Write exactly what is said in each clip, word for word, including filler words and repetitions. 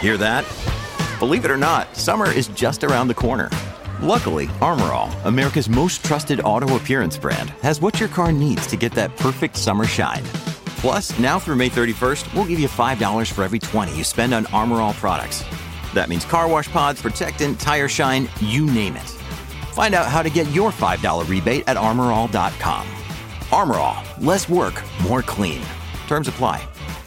Hear that? Believe it or not, summer is just around the corner. Luckily, Armor All, America's most trusted auto appearance brand, has what your car needs to get that perfect summer shine. Plus, now through May thirty-first, we'll give you five dollars for every twenty dollars you spend on Armor All products. That means car wash pods, protectant, tire shine, you name it. Find out how to get your five dollars rebate at armor all dot com. Armor All, less work, more clean. Terms apply.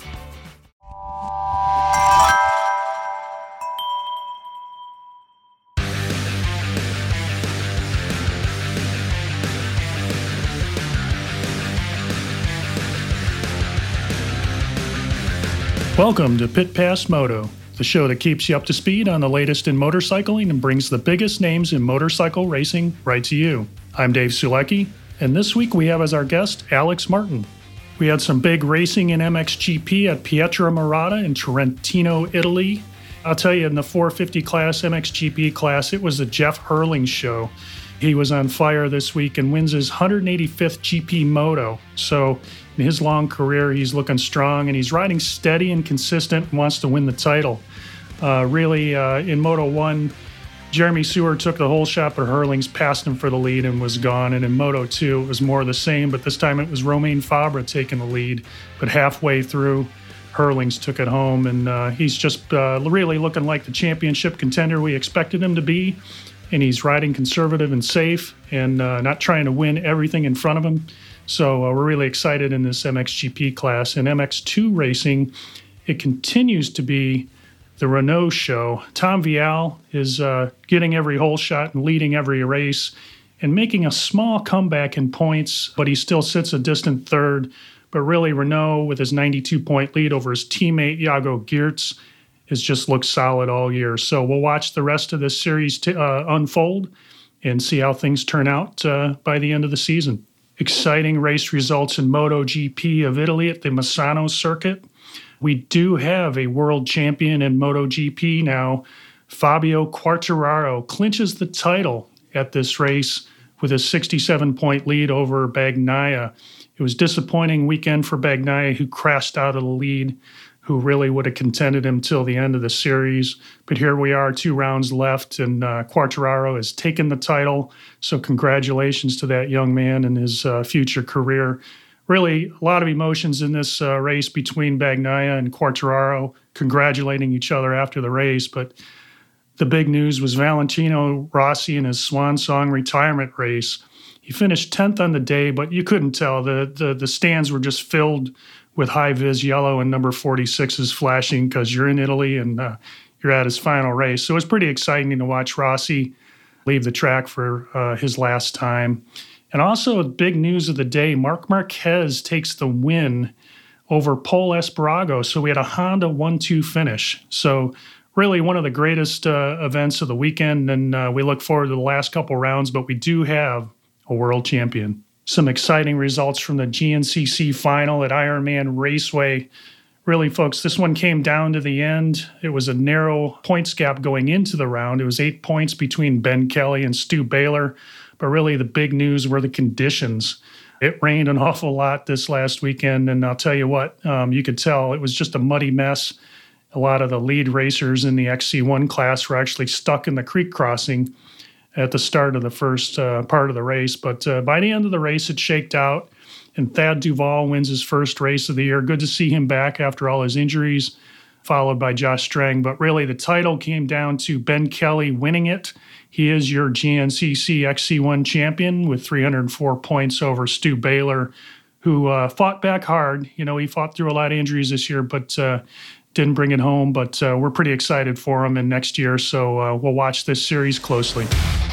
Welcome to Pit Pass Moto, the show that keeps you up to speed on the latest in motorcycling and brings the biggest names in motorcycle racing right to you. I'm Dave Sulecki, and this week we have as our guest Alex Martin. We had some big racing in M X G P at Pietramarata in Trentino, Italy. I'll tell you, in the four fifty class, M X G P class, it was the Jeff Hurling show. He was on fire this week and wins his one hundred eighty-fifth G P Moto. So in his long career, he's looking strong and he's riding steady and consistent and wants to win the title. Uh, really, uh, in Moto one, Jeremy Seward took the whole shot, but Hurlings passed him for the lead and was gone. And in Moto two, it was more of the same, but this time it was Romain Fabre taking the lead. But halfway through, Hurlings took it home, and uh, he's just uh, really looking like the championship contender we expected him to be. And he's riding conservative and safe and uh, not trying to win everything in front of him. So uh, we're really excited in this M X G P class. In M X two racing, it continues to be the Renault show. Tom Vialle is uh, getting every hole shot and leading every race and making a small comeback in points, but he still sits a distant third. But really, Renault, with his ninety-two point lead over his teammate Jago Geerts, has just looked solid all year. So we'll watch the rest of this series t- uh, unfold and see how things turn out uh, by the end of the season. Exciting race results in MotoGP of Italy at the Misano circuit. We do have a world champion in MotoGP now. Fabio Quartararo clinches the title at this race with a sixty-seven point lead over Bagnaia. It was a disappointing weekend for Bagnaia, who crashed out of the lead, who really would have contended him till the end of the series. But here we are, two rounds left, and uh, Quartararo has taken the title. So congratulations to that young man and his uh, future career. Really, a lot of emotions in this uh, race between Bagnaia and Quartararo, congratulating each other after the race. But the big news was Valentino Rossi in his swan song retirement race. He finished tenth on the day, but you couldn't tell. The, the, the stands were just filled with high-vis yellow and number forty-sixes flashing because you're in Italy and uh, you're at his final race. So it was pretty exciting to watch Rossi leave the track for uh, his last time. And also, big news of the day, Marc Marquez takes the win over Pol Espargaro. So we had a Honda one two finish. So really one of the greatest uh, events of the weekend, and uh, we look forward to the last couple rounds, but we do have a world champion. Some exciting results from the G N C C final at Ironman Raceway. Really, folks, this one came down to the end. It was a narrow points gap going into the round. It was eight points between Ben Kelly and Stu Baylor. But really, the big news were the conditions. It rained an awful lot this last weekend, and I'll tell you what, um, you could tell it was just a muddy mess. A lot of the lead racers in the X C one class were actually stuck in the creek crossing at the start of the first uh, part of the race. But uh, by the end of the race, it shaked out, and Thad Duval wins his first race of the year. Good to see him back after all his injuries, followed by Josh Strang. But really, the title came down to Ben Kelly winning it. He is your G N C C X C one champion with three hundred four points over Stu Baylor, who uh, fought back hard. You know, he fought through a lot of injuries this year, but uh, didn't bring it home. But uh, we're pretty excited for him in next year, so uh, we'll watch this series closely.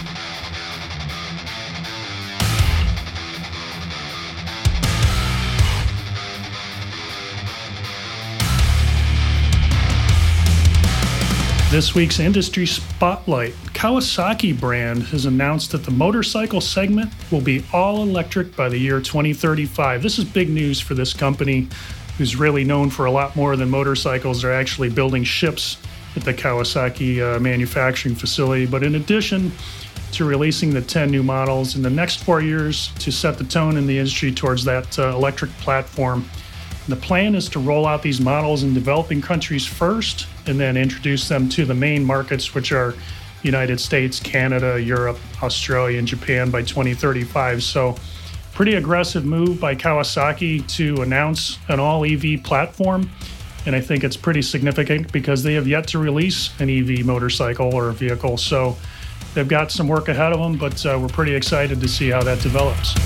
This week's Industry Spotlight. Kawasaki brand has announced that the motorcycle segment will be all electric by the year twenty thirty-five. This is big news for this company, who's really known for a lot more than motorcycles. They're actually building ships at the Kawasaki uh, manufacturing facility. But in addition to releasing the ten new models in the next four years to set the tone in the industry towards that uh, electric platform, The plan is to roll out these models in developing countries first and then introduce them to the main markets, which are United States, Canada, Europe, Australia, and Japan by twenty thirty-five. So pretty aggressive move by Kawasaki to announce an all-E V platform. And I think it's pretty significant because they have yet to release an E V motorcycle or a vehicle. So they've got some work ahead of them, but uh, we're pretty excited to see how that develops.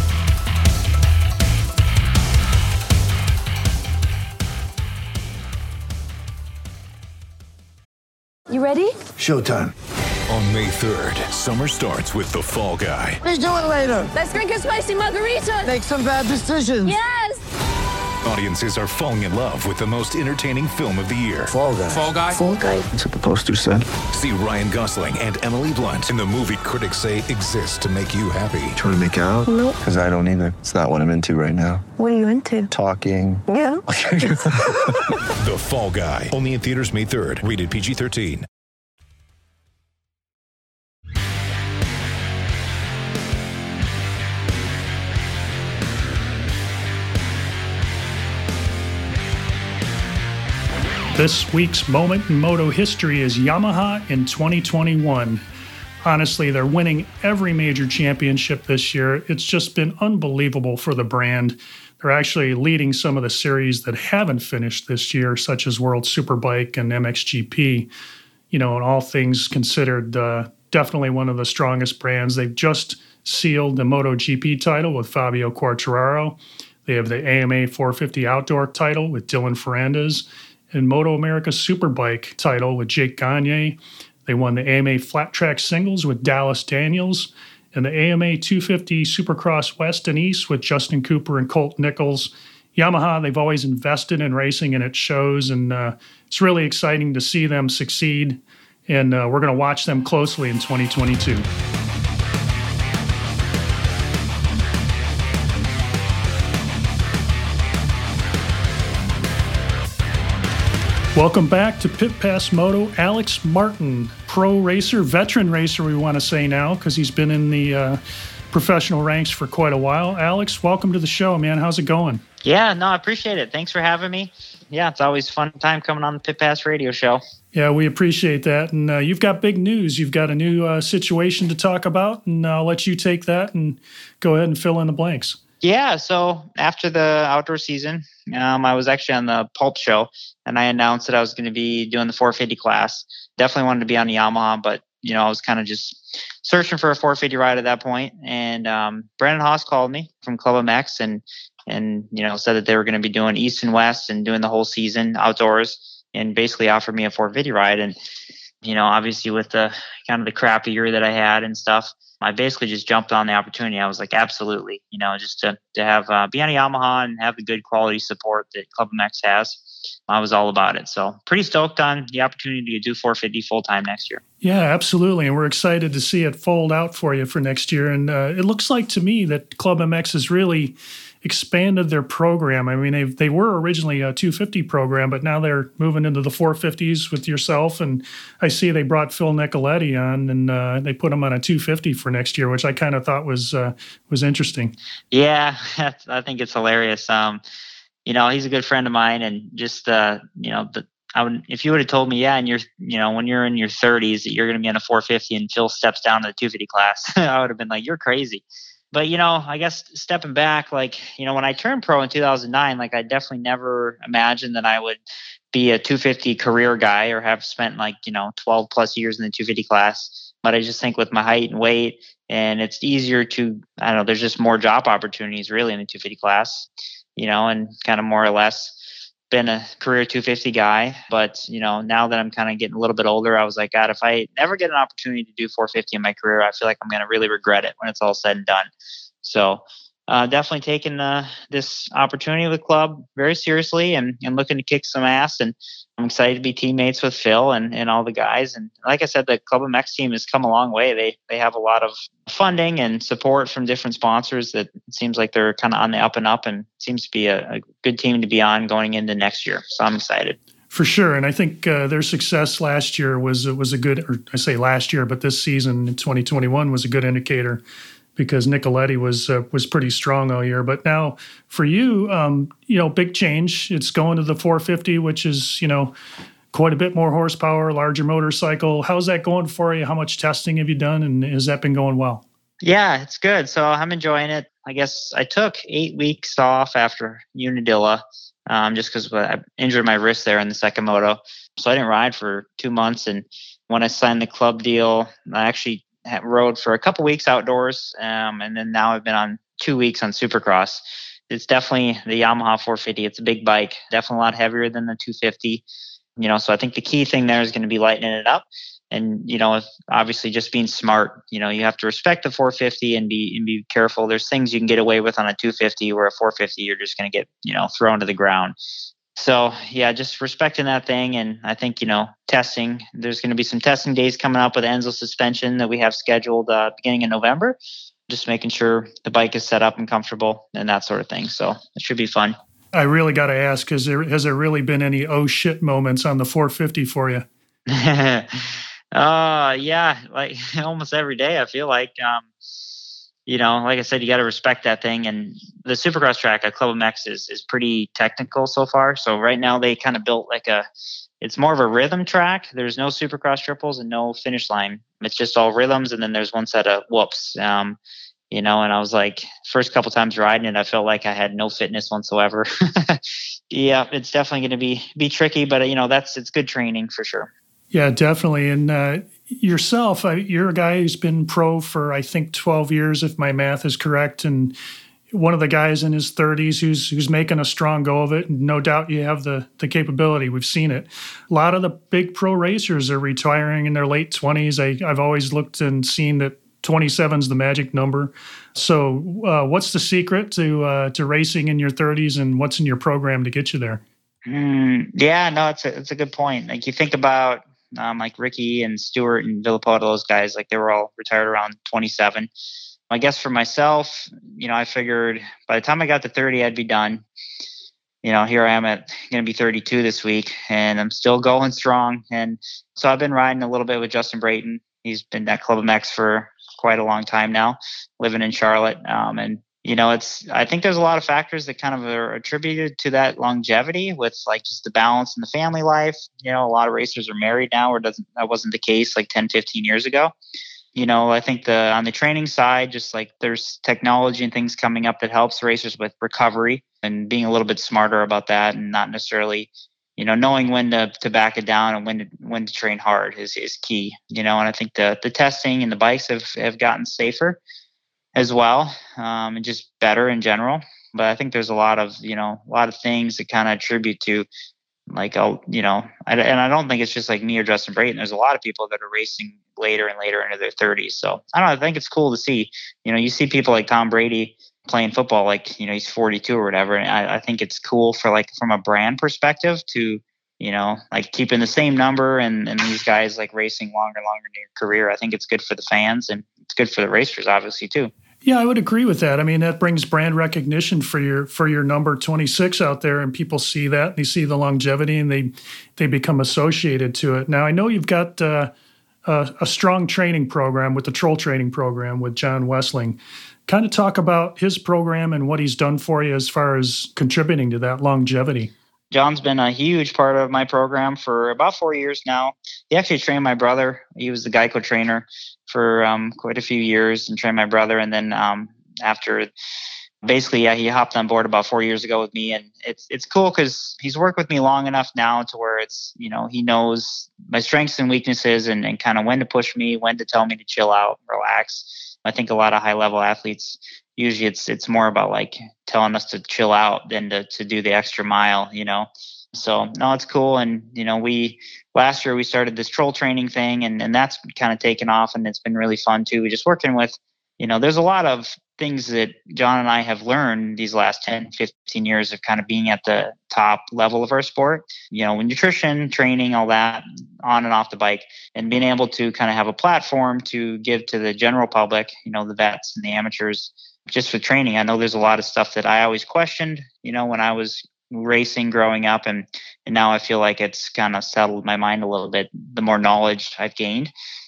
You ready? Showtime. On May third, summer starts with The Fall Guy. Let's do it later. Let's drink a spicy margarita. Make some bad decisions. Yes! Audiences are falling in love with the most entertaining film of the year. Fall Guy. Fall Guy? Fall guy. That's what the poster said. See Ryan Gosling and Emily Blunt in the movie critics say exists to make you happy. Trying to make it out? Nope. Because I don't either. It's not what I'm into right now. What are you into? Talking. Yeah. The Fall Guy. Only in theaters May third. Rated P G thirteen. This week's moment in moto history is Yamaha in twenty twenty-one. Honestly, they're winning every major championship this year. It's just been unbelievable for the brand. They're actually leading some of the series that haven't finished this year, such as World Superbike and M X G P. You know, and all things considered, uh, definitely one of the strongest brands. They've just sealed the MotoGP title with Fabio Quartararo. They have the A M A four fifty Outdoor title with Dylan Ferrandis, and Moto America Superbike title with Jake Gagne. They won the A M A Flat Track Singles with Dallas Daniels, and the A M A two fifty Supercross West and East with Justin Cooper and Colt Nichols. Yamaha, they've always invested in racing, and it shows, and uh, it's really exciting to see them succeed, and uh, we're going to watch them closely in twenty twenty-two. Welcome back to Pit Pass Moto. Alex Martin, pro racer, veteran racer we want to say now because he's been in the uh, professional ranks for quite a while. Alex, welcome to the show, man. How's it going? Yeah, no, I appreciate it. Thanks for having me. Yeah, it's always a fun time coming on the Pit Pass radio show. Yeah, we appreciate that. And uh, you've got big news. You've got a new uh, situation to talk about, and I'll let you take that and go ahead and fill in the blanks. Yeah, so after the outdoor season, um, I was actually on the Pulp show, and I announced that I was going to be doing the four fifty class. Definitely wanted to be on the Yamaha, but you know, I was kind of just searching for a four fifty ride at that point. And um, Brandon Haas called me from Club M X and and you know said that they were going to be doing East and West and doing the whole season outdoors, and basically offered me a four fifty ride. And you know, obviously with the kind of the crappy year that I had and stuff, I basically just jumped on the opportunity. I was like, absolutely, you know, just to, to have, uh, be on a Yamaha and have the good quality support that Club M X has. I was all about it. So pretty stoked on the opportunity to do four fifty full time next year. Yeah, absolutely. And we're excited to see it fold out for you for next year. And uh, it looks like to me that Club M X has really expanded their program. I mean, they they were originally a two fifty program, but now they're moving into the four fifties with yourself. And I see they brought Phil Nicoletti on, and uh, they put him on a two fifty for next year, which I kind of thought was uh, was interesting. Yeah, I think it's hilarious. Um, you know, he's a good friend of mine, and just uh, you know, the, I would if you would have told me, yeah, and you're you know when you're in your thirties that you're going to be on a four fifty and Phil steps down to the two fifty class, I would have been like, you're crazy. But, you know, I guess stepping back, like, you know, when I turned pro in two thousand nine, like I definitely never imagined that I would be a two fifty career guy or have spent like, you know, twelve plus years in the two fifty class. But I just think with my height and weight, and it's easier to, I don't know, there's just more job opportunities really in the two fifty class, you know, and kind of more or less been a career two fifty guy. But, you know, now that I'm kind of getting a little bit older, I was like, God, if I never get an opportunity to do four fifty in my career, I feel like I'm going to really regret it when it's all said and done. So uh, definitely taking uh, this opportunity with the club very seriously and, and looking to kick some ass. And I'm excited to be teammates with Phil and, and all the guys. And like I said, the Club M X team has come a long way. They they have a lot of funding and support from different sponsors that it seems like they're kind of on the up and up, and seems to be a, a good team to be on going into next year. So I'm excited. For sure. And I think uh, their success last year was was a good, or I say last year, but this season in twenty twenty-one was a good indicator because Nicoletti was uh, was pretty strong all year. But now for you, um, you know, big change. It's going to the four fifty, which is, you know, quite a bit more horsepower, larger motorcycle. How's that going for you? How much testing have you done, and has that been going well? Yeah, it's good. So I'm enjoying it. I guess I took eight weeks off after Unadilla, um, just because I injured my wrist there in the second moto. So I didn't ride for two months. And when I signed the club deal, I actually had rode for a couple weeks outdoors. Um, and then now I've been on two weeks on Supercross. It's definitely the Yamaha four fifty. It's a big bike, definitely a lot heavier than the two fifty. You know, so I think the key thing there is going to be lightening it up. And, you know, if obviously just being smart, you know, you have to respect the four fifty and be and be careful. There's things you can get away with on a two fifty, where a four fifty, you're just going to get, you know, thrown to the ground. So, yeah, just respecting that thing. And I think, you know, testing, there's going to be some testing days coming up with Enzo suspension that we have scheduled uh, beginning in November, just making sure the bike is set up and comfortable and that sort of thing. So it should be fun. I really got to ask, has there, has there really been any oh shit moments on the four fifty for you? Uh, yeah, like almost every day, I feel like, um, you know, like I said, you got to respect that thing. And the Supercross track at Club M X is, is pretty technical so far. So right now they kind of built like a, it's more of a rhythm track. There's no Supercross triples and no finish line. It's just all rhythms. And then there's one set of whoops, um, you know, and I was like, first couple times riding it, I felt like I had no fitness whatsoever. Yeah, it's definitely going to be, be tricky, but you know, that's, it's good training for sure. Yeah, definitely. And uh, yourself, uh, you're a guy who's been pro for, I think, twelve years, if my math is correct, and one of the guys in his thirties who's who's making a strong go of it. And no doubt you have the, the capability. We've seen it. A lot of the big pro racers are retiring in their late twenties. I, I've always looked and seen that twenty-seven is the magic number. So uh, what's the secret to uh, to racing in your thirties, and what's in your program to get you there? Mm, yeah, no, it's a, it's a good point. Like you think about, Um, like Ricky and Stewart and Villopoto, those guys, like they were all retired around twenty-seven. I guess for myself, you know, I figured by the time I got to thirty, I'd be done. You know, here I am at going to be thirty-two this week, and I'm still going strong. And so I've been riding a little bit with Justin Brayton. He's been at Club M X for quite a long time now, living in Charlotte. Um, and You know, it's, I think there's a lot of factors that kind of are attributed to that longevity with like just the balance in the family life. You know, a lot of racers are married now, or doesn't, that wasn't the case like ten, fifteen years ago. You know, I think the, on the training side, just like there's technology and things coming up that helps racers with recovery and being a little bit smarter about that, and not necessarily, you know, knowing when to, to back it down and when to, when to train hard is, is key, you know, and I think the, the testing and the bikes have, have gotten safer as well, um, and just better in general. But I think there's a lot of, you know, a lot of things that kind of attribute to like, oh, you know, I, and I don't think it's just like me or Justin Brayton. There's a lot of people that are racing later and later into their thirties. So I don't know, I think it's cool to see, you know, you see people like Tom Brady playing football, like, you know, he's forty-two or whatever. And I, I think it's cool for like, from a brand perspective to, you know, like keeping the same number and, and these guys like racing longer and longer in their career. I think it's good for the fans and it's good for the racers, obviously, too. Yeah, I would agree with that. I mean, that brings brand recognition for your for your number twenty-six out there, and people see that, and they see the longevity, and they they become associated to it. Now, I know you've got uh, a, a strong training program with the Troll Training Program with John Wessling. Kind of talk about his program and what he's done for you as far as contributing to that longevity. John's been a huge part of my program for about four years now. He actually trained my brother. He was the Geico trainer for um, quite a few years and trained my brother. And then um, after, basically, yeah, he hopped on board about four years ago with me. And it's it's cool because he's worked with me long enough now to where it's, you know, he knows my strengths and weaknesses and, and kind of when to push me, when to tell me to chill out, relax. I think a lot of high level athletes, usually it's it's more about like telling us to chill out than to, to do the extra mile, you know. So no, it's cool. And, you know, we last year we started this troll training thing and, and that's kind of taken off and it's been really fun too. We just working with, you know, there's a lot of things that John and I have learned these last ten, fifteen years of kind of being at the top level of our sport, you know, nutrition, training, all that on and off the bike, and being able to kind of have a platform to give to the general public, you know, the vets and the amateurs just for training. I know there's a lot of stuff that I always questioned, you know, when I was racing growing up, and and now I feel like it's kind of settled my mind a little bit the more knowledge I've gained.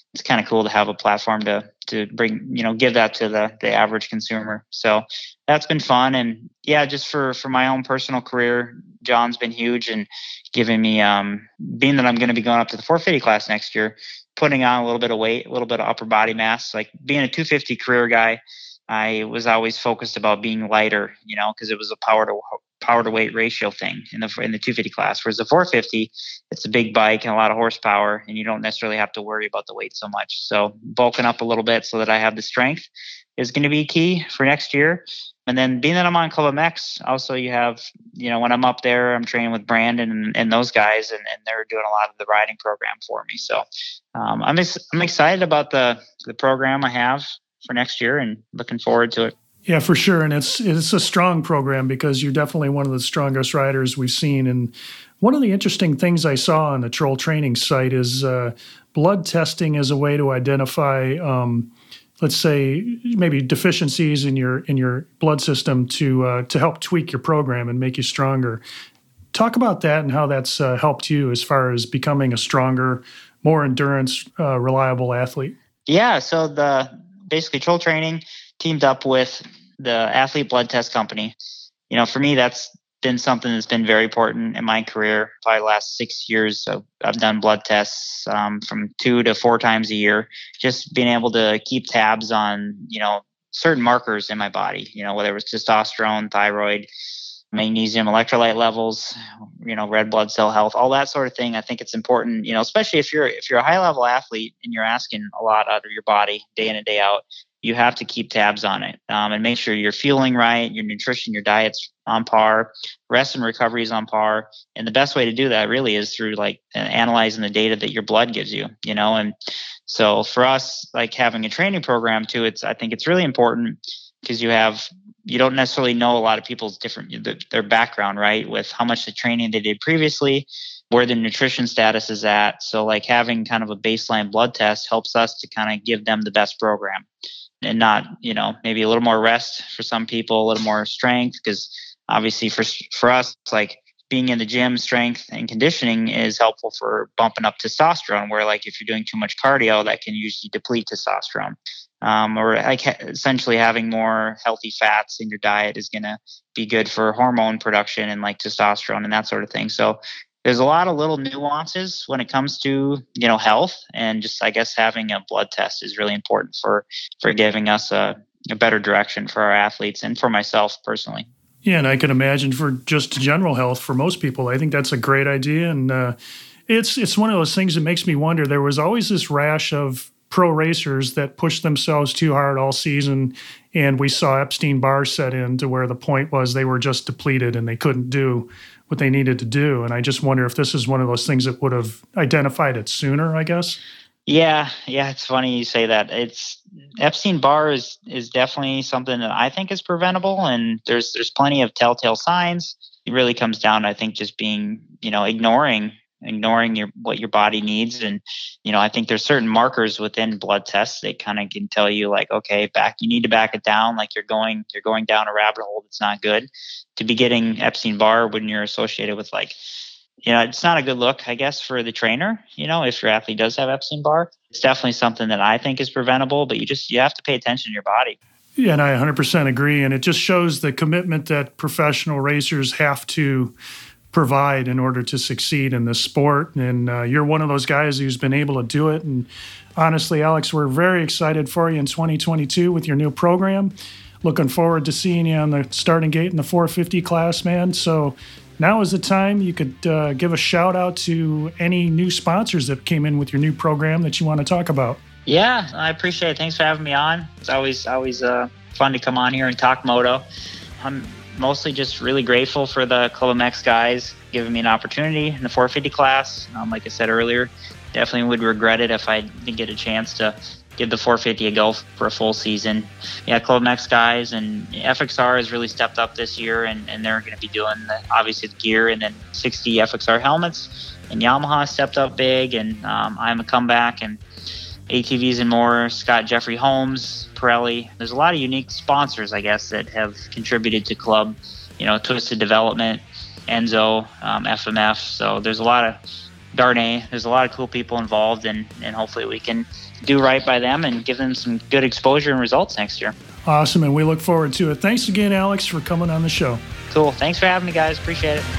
it's kind of cool to have a platform to to bring, you know, give that to the the average consumer. So that's been fun. And yeah, just for for my own personal career, John's been huge and giving me, um, being that I'm going to be going up to the four fifty class next year, putting on a little bit of weight, a little bit of upper body mass. Like being a two fifty career guy, I was always focused about being lighter, you know, because it was a power to power to weight ratio thing in the in the two fifty class. Whereas the four fifty, it's a big bike and a lot of horsepower, and you don't necessarily have to worry about the weight so much. So bulking up a little bit so that I have the strength is going to be key for next year. And then being that I'm on Club M X, also you have, you know, when I'm up there, I'm training with Brandon and, and those guys, and, and they're doing a lot of the riding program for me. So um, I'm ex- I'm excited about the the program I have for next year and looking forward to it. Yeah, for sure. And it's it's a strong program because you're definitely one of the strongest riders we've seen. And one of the interesting things I saw on the Troll Training site is uh, blood testing as a way to identify, um, let's say, maybe deficiencies in your in your blood system to uh, to help tweak your program and make you stronger. Talk about that and how that's uh, helped you as far as becoming a stronger, more endurance, uh, reliable athlete. Yeah, so the basically Troll Training teamed up with the Athlete Blood Test Company. You know, for me, that's been something that's been very important in my career. Probably the last six years, so I've done blood tests um, from two to four times a year. Just being able to keep tabs on, you know, certain markers in my body. You know, whether it was testosterone, thyroid, magnesium, electrolyte levels, you know, red blood cell health, all that sort of thing. I think it's important, you know, especially if you're if you're a high level athlete and you're asking a lot out of your body day in and day out. You have to keep tabs on it um, and make sure you're fueling right, your nutrition, your diet's on par, rest and recovery is on par. And the best way to do that really is through like analyzing the data that your blood gives you, you know. And so for us, like having a training program too, it's I think it's really important because you have you don't necessarily know a lot of people's different their background, right, with how much the training they did previously, where the nutrition status is at. So like having kind of a baseline blood test helps us to kind of give them the best program. And not, you know, maybe a little more rest for some people, a little more strength, because obviously for for us, it's like being in the gym, strength and conditioning is helpful for bumping up testosterone, where like if you're doing too much cardio, that can usually deplete testosterone. Um, or like essentially having more healthy fats in your diet is going to be good for hormone production and like testosterone and that sort of thing. So there's a lot of little nuances when it comes to, you know, health, and just, I guess, having a blood test is really important for, for giving us a, a better direction for our athletes and for myself personally. Yeah, and I can imagine for just general health for most people, I think that's a great idea. And uh, it's it's one of those things that makes me wonder. There was always this rash of pro racers that pushed themselves too hard all season, and we saw Epstein-Barr set in to where the point was they were just depleted and they couldn't do what they needed to do. And I just wonder if this is one of those things that would have identified it sooner, I guess. Yeah, yeah, it's funny you say that. It's Epstein-Barr is is definitely something that I think is preventable, and there's there's plenty of telltale signs. It really comes down to, I think, just being, you know, ignoring ignoring your what your body needs. And, you know, I think there's certain markers within blood tests that kind of can tell you like, okay, back you need to back it down, like you're going you're going down a rabbit hole that's not good. To be getting Epstein-Barr when you're associated with like, you know, it's not a good look, I guess, for the trainer, you know, if your athlete does have Epstein-Barr. It's definitely something that I think is preventable, but you just you have to pay attention to your body. Yeah, and I one hundred percent agree. And it just shows the commitment that professional racers have to provide in order to succeed in this sport. And uh, you're one of those guys who's been able to do it. And honestly, Alex, we're very excited for you in twenty twenty-two with your new program. Looking forward to seeing you on the starting gate in the four fifty class, man. So now is the time you could uh, give a shout out to any new sponsors that came in with your new program that you want to talk about. Yeah, I appreciate it. Thanks for having me on. It's always always uh, fun to come on here and talk moto. I'm mostly just really grateful for the Club M X guys giving me an opportunity in the four fifty class. Um, like I said earlier, definitely would regret it if I didn't get a chance to give the four fifty a go for a full season. Yeah, Club M X guys and F X R has really stepped up this year, and, and they're going to be doing the, obviously the gear, and then sixty F X R helmets. And Yamaha stepped up big, and um, I'm a comeback, and A T Vs and more, Scott Jeffrey Holmes, Pirelli. There's a lot of unique sponsors, I guess, that have contributed to Club, you know, Twisted Development, Enzo, um, F M F. So there's a lot of Darnay. There's a lot of cool people involved, and, and hopefully we can do right by them and give them some good exposure and results next year. Awesome, and we look forward to it. Thanks again, Alex, for coming on the show. Cool. Thanks for having me, guys. Appreciate it.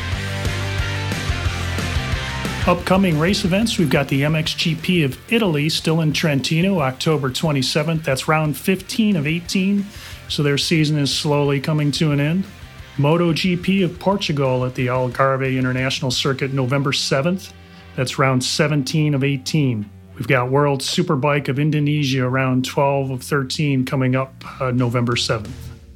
Upcoming race events, we've got the M X G P of Italy still in Trentino, October twenty-seventh. That's round fifteen of eighteen, so their season is slowly coming to an end. MotoGP of Portugal at the Algarve International Circuit, November seventh. That's round seventeen of eighteen. We've got World Superbike of Indonesia, round twelve of thirteen, coming up uh, November seventh.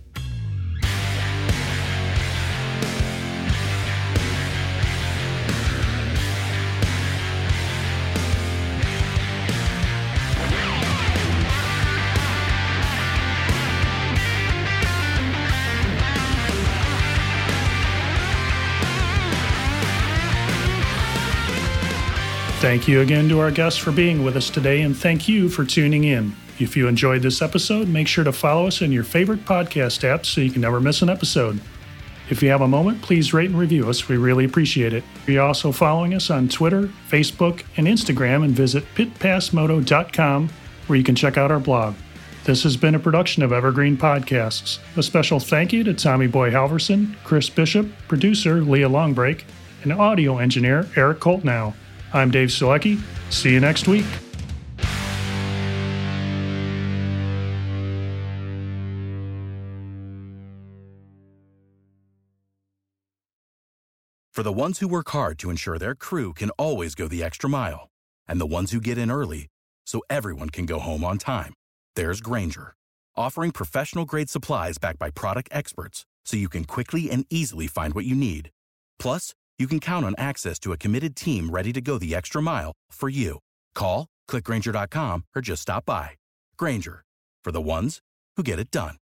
Thank you again to our guests for being with us today, and thank you for tuning in. If you enjoyed this episode, make sure to follow us in your favorite podcast app so you can never miss an episode. If you have a moment, please rate and review us. We really appreciate it. You're also following us on Twitter, Facebook, and Instagram, and visit pit pass moto dot com where you can check out our blog. This has been a production of Evergreen Podcasts. A special thank you to Tommy Boy Halverson, Chris Bishop, producer Leah Longbreak, and audio engineer Eric Coltnow. I'm Dave Sulecki. See you next week. For the ones who work hard to ensure their crew can always go the extra mile, and the ones who get in early so everyone can go home on time, there's Grainger, offering professional-grade supplies backed by product experts so you can quickly and easily find what you need. Plus, you can count on access to a committed team ready to go the extra mile for you. Call, click Grainger dot com, or just stop by. Grainger, for the ones who get it done.